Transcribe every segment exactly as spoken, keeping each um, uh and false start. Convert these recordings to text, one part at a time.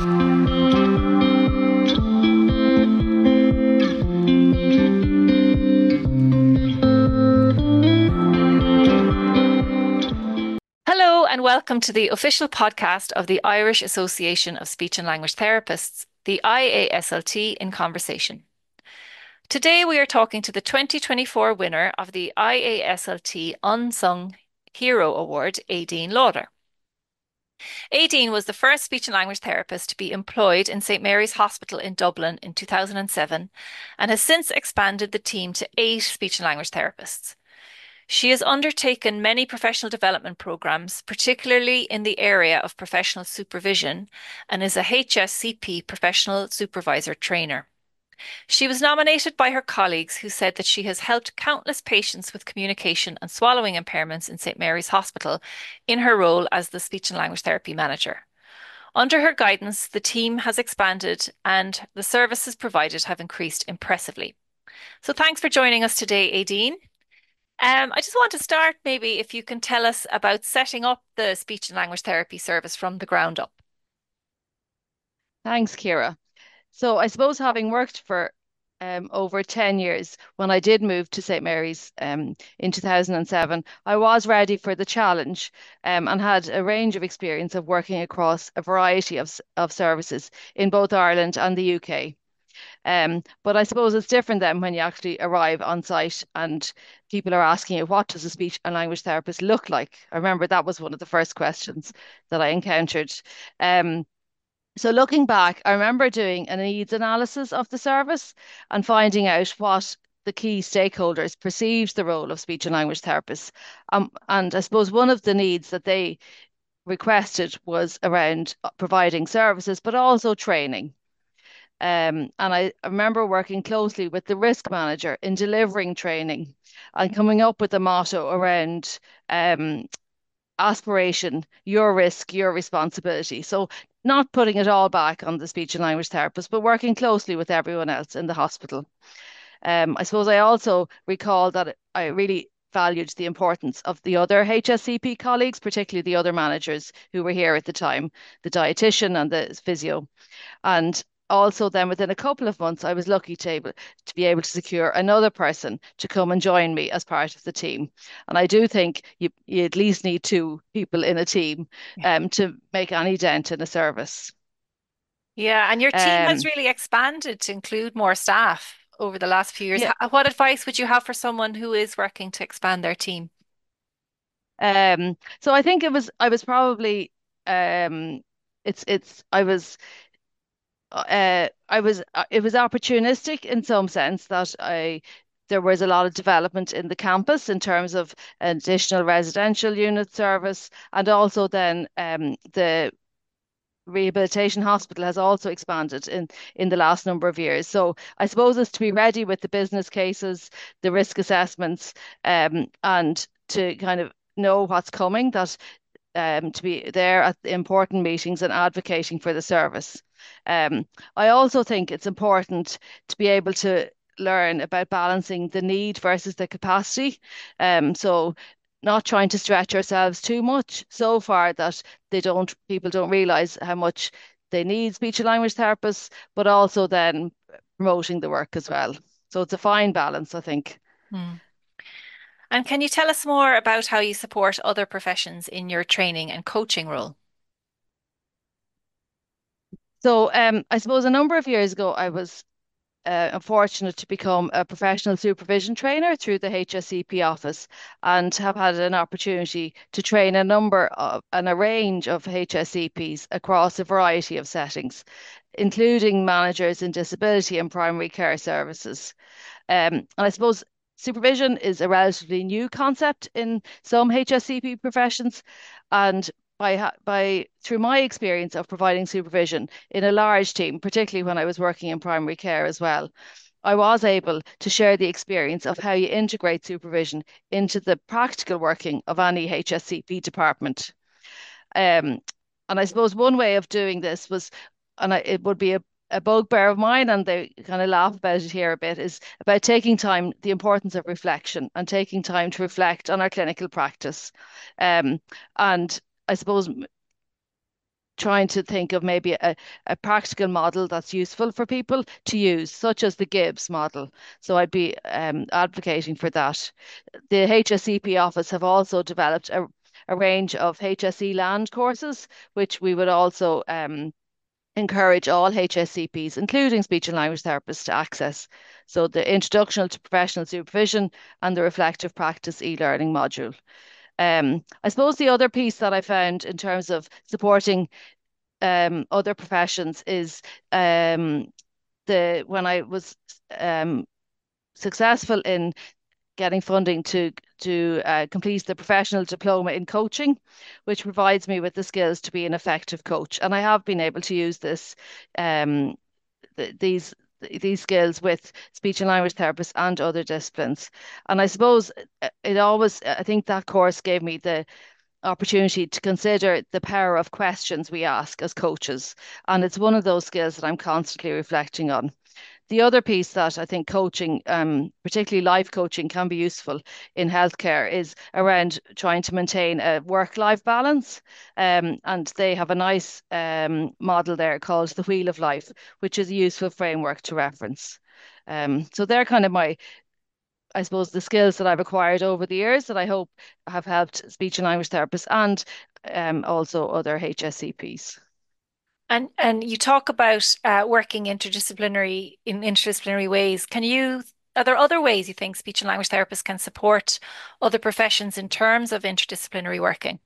Hello, and welcome to the official podcast of the Irish Association of Speech and Language Therapists, the I A S L T in Conversation. Today we are talking to the twenty twenty-four winner of the I A S L T Unsung Hero Award, Aideen Lauder. Aideen was the first speech and language therapist to be employed in Saint Mary's Hospital in Dublin in two thousand seven and has since expanded the team to eight speech and language therapists. She has undertaken many professional development programs, particularly in the area of professional supervision, and is a H S C P professional supervisor trainer. She was nominated by her colleagues who said that she has helped countless patients with communication and swallowing impairments in Saint Mary's Hospital in her role as the speech and language therapy manager. Under her guidance, the team has expanded and the services provided have increased impressively. So thanks for joining us today, Aideen. Um, I just want to start maybe if you can tell us about setting up the speech and language therapy service from the ground up. Thanks, Ciara. So I suppose having worked for um, over ten years, when I did move to Saint Mary's um, in two thousand seven, I was ready for the challenge um, and had a range of experience of working across a variety of, of services in both Ireland and the U K. Um, but I suppose it's different then when you actually arrive on site and people are asking you, what does a speech and language therapist look like? I remember that was one of the first questions that I encountered. Um, so looking back, I remember doing a needs analysis of the service and finding out what the key stakeholders perceived the role of speech and language therapists. Um, and I suppose one of the needs that they requested was around providing services, but also training. Um, and I remember working closely with the risk manager in delivering training and coming up with a motto around um, aspiration, your risk, your responsibility. So not putting it all back on the speech and language therapist, but working closely with everyone else in the hospital. Um, I suppose I also recall that I really valued the importance of the other H S C P colleagues, particularly the other managers who were here at the time, the dietitian and the physio. And also then within a couple of months, I was lucky to able to be able to secure another person to come and join me as part of the team. And I do think you, you at least need two people in a team Yeah. um, to make any dent in a service. Yeah, and your team has Um, really expanded to include more staff over the last few years. yeah, H- What advice would you have for someone who is working to expand their team? um, so I think it was I was probably um, it's it's I was uh, I was uh, it was opportunistic in some sense that I there was a lot of development in the campus in terms of an additional residential unit service, and also then um, the rehabilitation hospital has also expanded in in the last number of years. So I suppose it's to be ready with the business cases, the risk assessments, um, and to kind of know what's coming. That um, to be there at the important meetings and advocating for the service. Um, I also think it's important to be able to learn about balancing the need versus the capacity. Um, so not trying to stretch ourselves too much so far that they don't people don't realize how much they need speech and language therapists, but also then promoting the work as well. So it's a fine balance, I think. Hmm. And can you tell us more about how you support other professions in your training and coaching role? So um, I suppose a number of years ago, I was uh, I'm fortunate to become a professional supervision trainer through the H S C P office and have had an opportunity to train a number of and a range of H S C Ps across a variety of settings, including managers in disability and primary care services. Um, and I suppose supervision is a relatively new concept in some H S C P professions, and by by through my experience of providing supervision in a large team, particularly when I was working in primary care as well, I was able to share the experience of how you integrate supervision into the practical working of any H S C P department. Um, and I suppose one way of doing this was, and I, it would be a, a bugbear of mine, and they kind of laugh about it here a bit, is about taking time, the importance of reflection and taking time to reflect on our clinical practice. Um, and I suppose trying to think of maybe a, a practical model that's useful for people to use, such as the Gibbs model. So I'd be um, advocating for that. The H S C P office have also developed a, a range of H S E land courses, which we would also um, encourage all H S C Ps, including speech and language therapists, to access. So the Introduction to Professional Supervision and the Reflective Practice e-learning module. Um, I suppose the other piece that I found in terms of supporting um, other professions is um, the when I was um, successful in getting funding to to uh, complete the professional diploma in coaching, which provides me with the skills to be an effective coach. And I have been able to use this um, th these these skills with speech and language therapists and other disciplines. And I suppose uh, it always, I think that course gave me the opportunity to consider the power of questions we ask as coaches. And it's one of those skills that I'm constantly reflecting on. The other piece that I think coaching, um, particularly life coaching, can be useful in healthcare is around trying to maintain a work-life balance. Um, and they have a nice um, model there called the Wheel of Life, which is a useful framework to reference. Um, so they're kind of my, I suppose, the skills that I've acquired over the years that I hope have helped speech and language therapists and um, also other H S C Ps. And and you talk about uh, working interdisciplinary in interdisciplinary ways. Can you, are there other ways you think speech and language therapists can support other professions in terms of interdisciplinary working?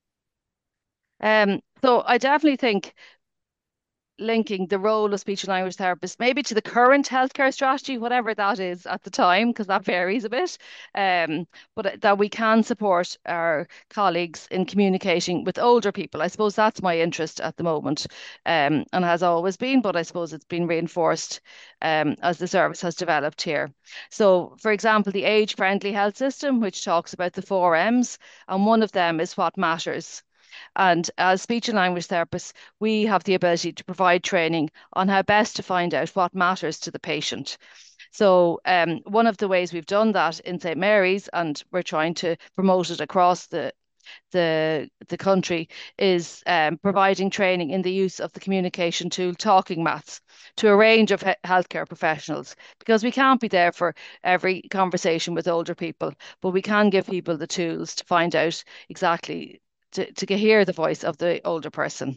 Um, so I definitely think linking the role of speech and language therapists maybe to the current healthcare strategy, whatever that is at the time, because that varies a bit. Um, but that we can support our colleagues in communicating with older people. I suppose that's my interest at the moment, um, and has always been, but I suppose it's been reinforced um, as the service has developed here. So, for example, the age-friendly health system, which talks about the four M's, and one of them is what matters. And as speech and language therapists, we have the ability to provide training on how best to find out what matters to the patient. So, um, one of the ways we've done that in Saint Mary's, and we're trying to promote it across the the the country, is um, providing training in the use of the communication tool Talking Maths to a range of he healthcare professionals, because we can't be there for every conversation with older people, but we can give people the tools to find out exactly to, to hear the voice of the older person.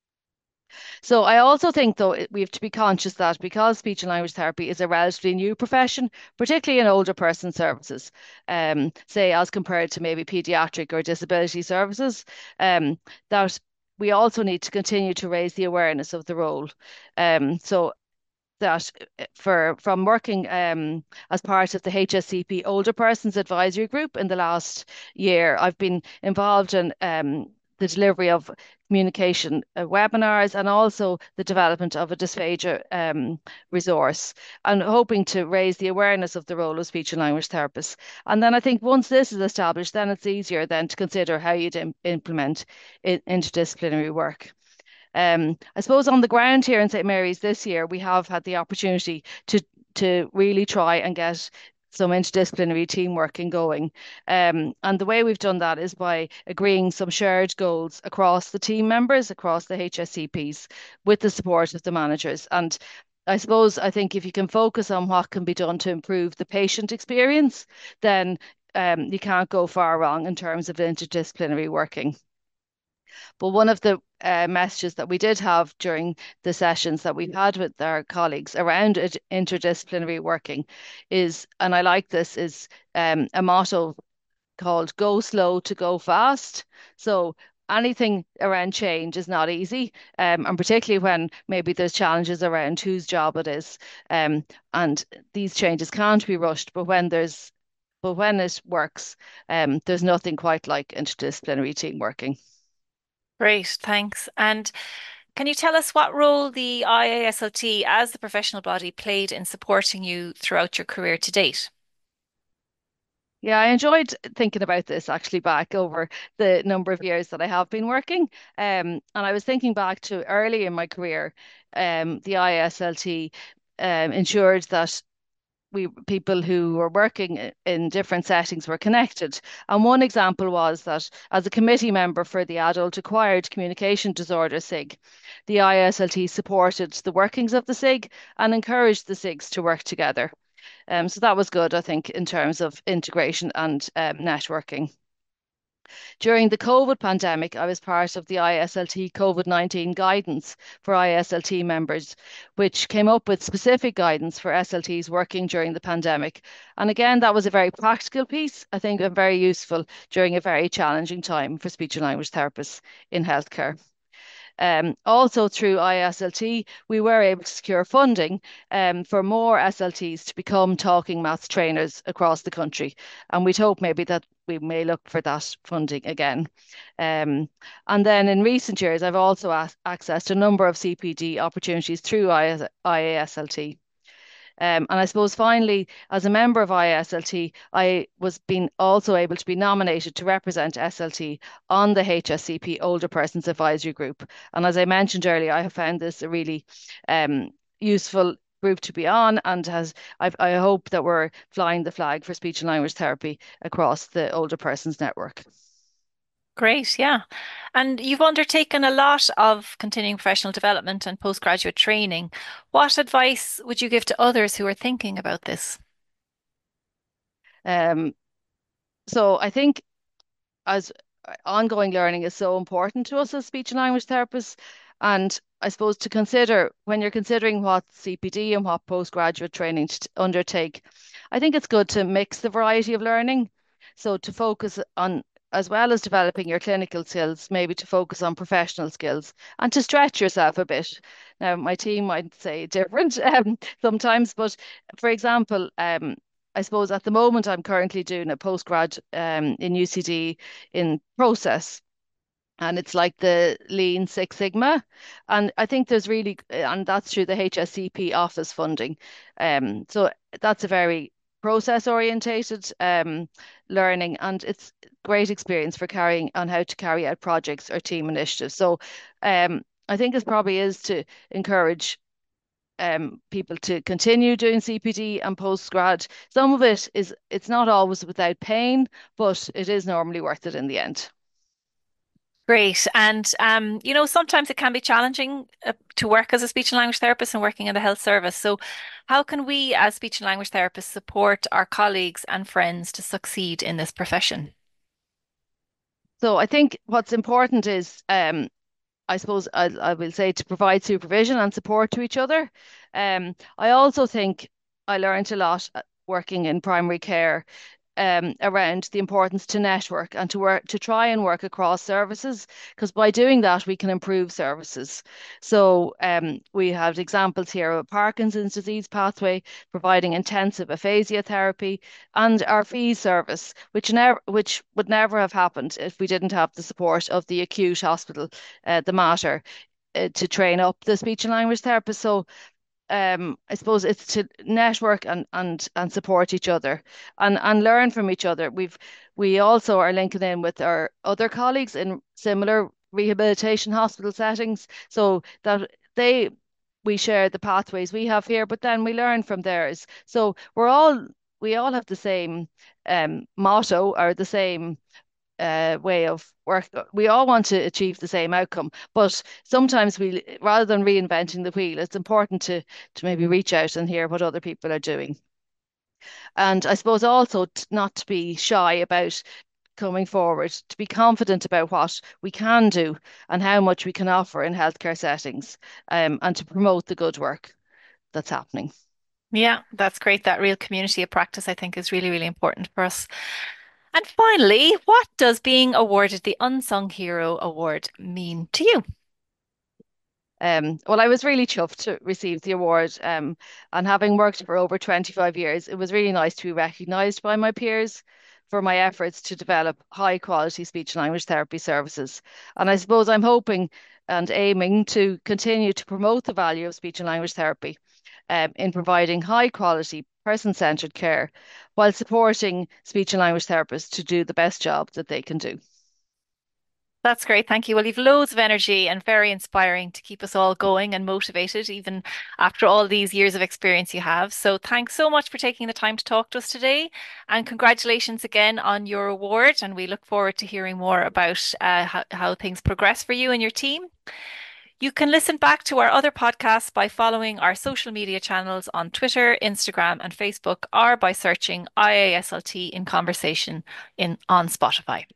So I also think, though, we have to be conscious that because speech and language therapy is a relatively new profession, particularly in older person services, um, say as compared to maybe pediatric or disability services, um, that we also need to continue to raise the awareness of the role. Um, so that uh, for from working um, as part of the H S C P Older Persons Advisory Group in the last year, I've been involved in um, the delivery of communication uh, webinars and also the development of a dysphagia um, resource, and hoping to raise the awareness of the role of speech and language therapists. And then I think once this is established, then it's easier then to consider how you'd im implement in interdisciplinary work. Um, I suppose on the ground here in Saint Mary's this year, we have had the opportunity to to really try and get some interdisciplinary team working going. Um, and the way we've done that is by agreeing some shared goals across the team members, across the H S C Ps, with the support of the managers. And I suppose I think if you can focus on what can be done to improve the patient experience, then um, you can't go far wrong in terms of interdisciplinary working. But one of the uh, messages that we did have during the sessions that we've had with our colleagues around it, interdisciplinary working is, and I like this, is um, a motto called "Go slow to go fast." So anything around change is not easy, um, and particularly when maybe there's challenges around whose job it is. Um, and these changes can't be rushed, but when there's but when it works, um, there's nothing quite like interdisciplinary team working. Great, thanks. And can you tell us what role the I A S L T as the professional body played in supporting you throughout your career to date? Yeah, I enjoyed thinking about this actually back over the number of years that I have been working. Um, and I was thinking back to early in my career, um, the I S L T um, ensured that we people who were working in different settings were connected. And one example was that as a committee member for the Adult Acquired Communication Disorder S I G, the I A S L T supported the workings of the S I G and encouraged the S I Gs to work together. Um, so that was good, I think, in terms of integration and um, networking. During the COVID pandemic, I was part of the I S L T COVID nineteen guidance for I S L T members, which came up with specific guidance for S L Ts working during the pandemic. And again, that was a very practical piece, I think, and very useful during a very challenging time for speech and language therapists in healthcare. Um, also through I S L T, we were able to secure funding um, for more S L Ts to become talking maths trainers across the country. And we'd hope maybe that we may look for that funding again. Um, and then in recent years, I've also accessed a number of C P D opportunities through I A S L T. Um, and I suppose finally, as a member of I S L T, I was being also able to be nominated to represent S L T on the H S C P Older Persons Advisory Group. And as I mentioned earlier, I have found this a really um, useful group to be on, and has I've, I hope that we're flying the flag for speech and language therapy across the older persons network. Great, yeah. And you've undertaken a lot of continuing professional development and postgraduate training. What advice would you give to others who are thinking about this? Um, so I think as ongoing learning is so important to us as speech and language therapists. And I suppose to consider when you're considering what C P D and what postgraduate training to undertake, I think it's good to mix the variety of learning. So to focus on, as well as developing your clinical skills, maybe to focus on professional skills and to stretch yourself a bit. Now, my team might say different um, sometimes, but for example, um, I suppose at the moment I'm currently doing a postgrad um, in U C D in process, and it's like the Lean Six Sigma. And I think there's really, and that's through the H S C P office funding. Um, so that's a very process orientated um, learning, and it's great experience for carrying on how to carry out projects or team initiatives. So um, I think it probably is to encourage um, people to continue doing C P D and postgrad. Some of it is, it's not always without pain, but it is normally worth it in the end. Great. And, um, you know, sometimes it can be challenging uh, to work as a speech and language therapist and working in the health service. So, how can we, as speech and language therapists, support our colleagues and friends to succeed in this profession? So I think what's important is, um, I suppose I, I will say, to provide supervision and support to each other. Um, I also think I learned a lot uh, working in primary care um, around the importance to network and to work to try and work across services, because by doing that we can improve services. So um, we have examples here of Parkinson's disease pathway providing intensive aphasia therapy, and our fees service, which never which would never have happened if we didn't have the support of the acute hospital, uh, the Mater, uh, to train up the speech and language therapists. So um, I suppose it's to network and and and support each other and and learn from each other. We've we also are linking in with our other colleagues in similar rehabilitation hospital settings, so that they we share the pathways we have here, but then we learn from theirs. So we're all we all have the same um, motto or the same uh, way of work. We all want to achieve the same outcome, but sometimes we, rather than reinventing the wheel, it's important to to maybe reach out and hear what other people are doing. And I suppose also t- not to be shy about coming forward, to be confident about what we can do and how much we can offer in healthcare settings, um, and to promote the good work that's happening. Yeah, that's great. That real community of practice, I think, is really, really important for us. And finally, what does being awarded the Unsung Hero Award mean to you? Um, well, I was really chuffed to receive the award. Um, and having worked for over twenty-five years, it was really nice to be recognised by my peers for my efforts to develop high quality speech and language therapy services. And I suppose I'm hoping and aiming to continue to promote the value of speech and language therapy um, in providing high quality, person centred care while supporting speech and language therapists to do the best job that they can do. That's great. Thank you. Well, you've loads of energy and very inspiring to keep us all going and motivated, even after all these years of experience you have. So thanks so much for taking the time to talk to us today. And congratulations again on your award. And we look forward to hearing more about uh, how, how things progress for you and your team. You can listen back to our other podcasts by following our social media channels on Twitter, Instagram, and Facebook, or by searching I A S L T in Conversation in on Spotify.